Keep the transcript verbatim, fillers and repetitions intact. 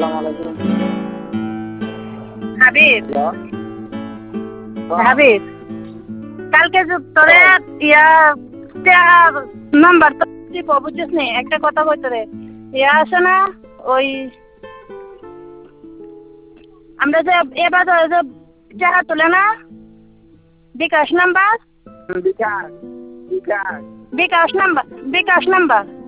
আসসালামু আলাইকুম। হাবিব হ্যালো। হাবিব কালকে যে তোরে ইয়া নাম্বার তো দিব বুঝছিস নি একটা কথা কই তোরে ইয়া আছে না ওই আমরা যে এবার যে টাকা তুলে না bKash number bKash bKash bKash number bKash number